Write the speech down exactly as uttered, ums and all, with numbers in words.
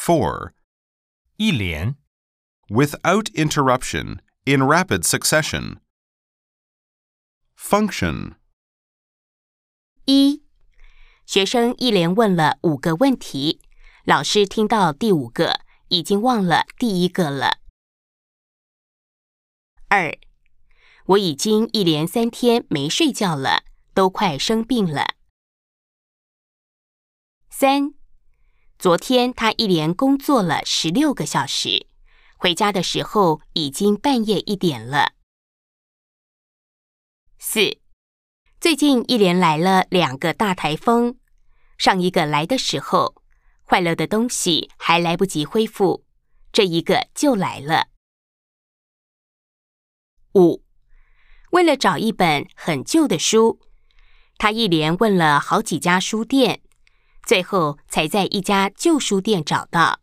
four. 一连 Without interruption, in rapid succession. Function. 一，学生一连问了五个问题，老师听到第五个，已经忘了第一个了。二，我已经一连三天没睡觉了，都快生病了。三，昨天他一连工作了十六个小时，回家的时候已经半夜一点了。四，最近一连来了两个大台风，上一个来的时候，坏了的东西还来不及恢复，这一个就来了。五，为了找一本很旧的书，他一连问了好几家书店，最后才在一家旧书店找到。